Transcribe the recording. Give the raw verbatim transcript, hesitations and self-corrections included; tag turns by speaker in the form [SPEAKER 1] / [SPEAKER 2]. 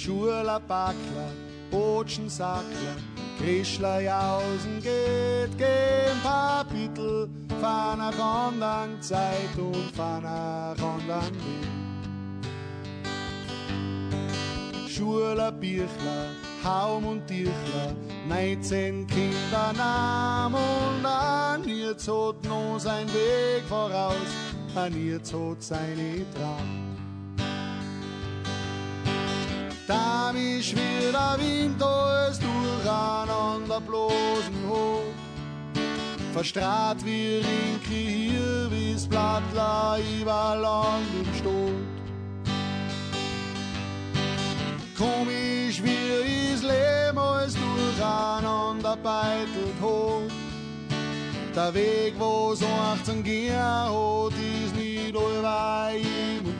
[SPEAKER 1] Schurler, Backler, Botschen, Sackler, Grischler, Jausen geht, gehen Kapitel, fahren nach anderen Zeit und fahren nach anderen Weg. Schurler, Birchler, Haum und Dirchler, neunzehn Kinder nahm und an ihr hat noch sein Weg voraus, an ihr hat seine Traum. Da mich wieder Wind alles durcheinander bloßen hoch, verstrahlt wie Rinke hier, wie's Blattler überlang im Stot. Komm ich wie is Leben alles durcheinander beitelt hoch. Der Weg, wo so achtzehn gehen hat, ist nicht allweil ihm